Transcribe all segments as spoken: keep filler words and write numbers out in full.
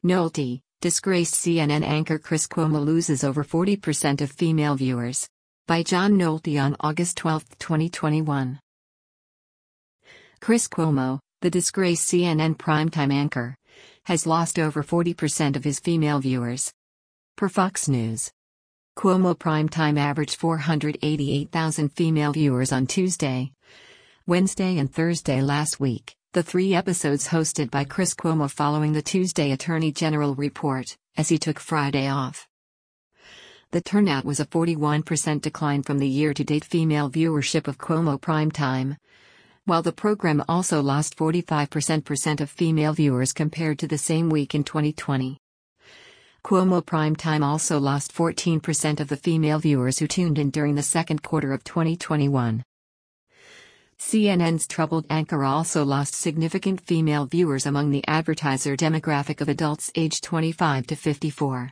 Nolte, disgraced C N N anchor Chris Cuomo loses over forty percent of female viewers. By John Nolte on August twelfth, twenty twenty-one. Chris Cuomo, the disgraced C N N primetime anchor, has lost over forty percent of his female viewers. Per Fox News. Cuomo primetime averaged four hundred eighty-eight thousand female viewers on Tuesday, Wednesday and Thursday last week, the three episodes hosted by Chris Cuomo following the Tuesday Attorney General report, as he took Friday off. The turnout was a forty-one percent decline from the year-to-date female viewership of Cuomo primetime, while the program also lost forty-five percent of female viewers compared to the same week in twenty twenty. Cuomo primetime also lost fourteen percent of the female viewers who tuned in during the second quarter of twenty twenty-one. C N N's troubled anchor also lost significant female viewers among the advertiser demographic of adults aged twenty-five to fifty-four.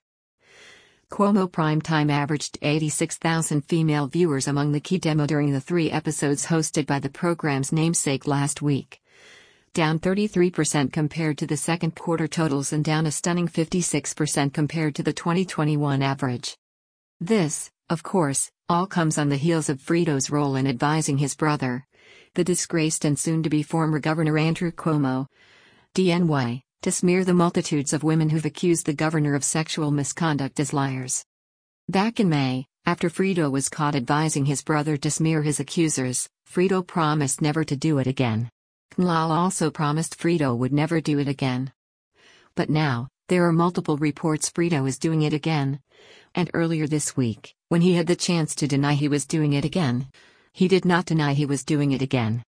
Cuomo primetime averaged eighty-six thousand female viewers among the key demo during the three episodes hosted by the program's namesake last week, down thirty-three percent compared to the second quarter totals and down a stunning fifty-six percent compared to the twenty twenty-one average. This, of course, all comes on the heels of Frito's role in advising his brother, the disgraced and soon-to-be former Governor Andrew Cuomo, D N Y, to smear the multitudes of women who've accused the governor of sexual misconduct as liars. Back in May, after Frito was caught advising his brother to smear his accusers, Frito promised never to do it again. C N L also promised Frito would never do it again. But now, there are multiple reports Frito is doing it again. And earlier this week, when he had the chance to deny he was doing it again, he did not deny he was doing it again.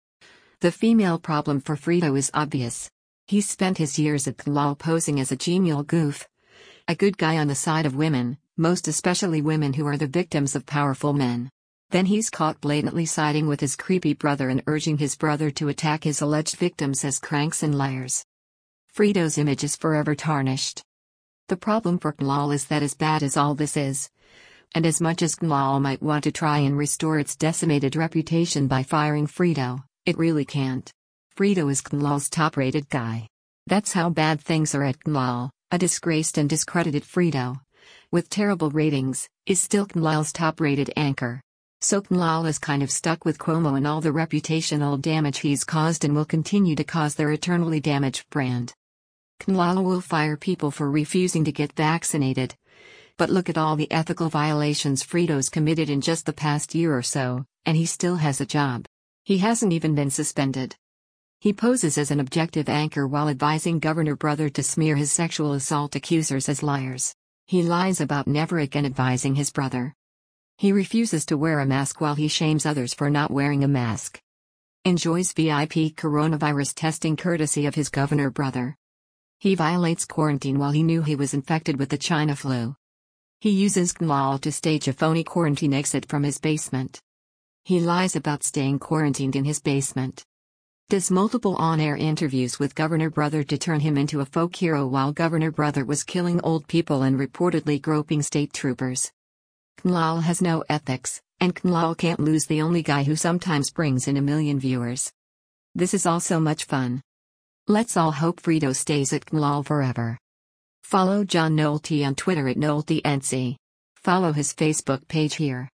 The female problem for Frito is obvious. He's spent his years at C N L posing as a genial goof, a good guy on the side of women, most especially women who are the victims of powerful men. Then he's caught blatantly siding with his creepy brother and urging his brother to attack his alleged victims as cranks and liars. Frito's image is forever tarnished. The problem for C N L is that as bad as all this is, and as much as C N L might want to try and restore its decimated reputation by firing Frito, it really can't. Frito is C N L's top-rated guy. That's how bad things are at C N L. A disgraced and discredited Frito, with terrible ratings, is still C N L's top-rated anchor. So C N L is kind of stuck with Cuomo and all the reputational damage he's caused and will continue to cause their eternally damaged brand. C N L will fire people for refusing to get vaccinated. But look at all the ethical violations Frito's committed in just the past year or so, and he still has a job. He hasn't even been suspended. He poses as an objective anchor while advising Governor Brother to smear his sexual assault accusers as liars. He lies about never again advising his brother. He refuses to wear a mask while he shames others for not wearing a mask. Enjoys V I P coronavirus testing courtesy of his Governor Brother. He violates quarantine while he knew he was infected with the China flu. He uses C N L to stage a phony quarantine exit from his basement. He lies about staying quarantined in his basement. Does multiple on-air interviews with Governor Brother to turn him into a folk hero while Governor Brother was killing old people and reportedly groping state troopers. C N L has no ethics, and C N L can't lose the only guy who sometimes brings in a million viewers. This is all so much fun. Let's all hope Frito stays at C N L forever. Follow John Nolte on Twitter at NolteNC. Follow his Facebook page here.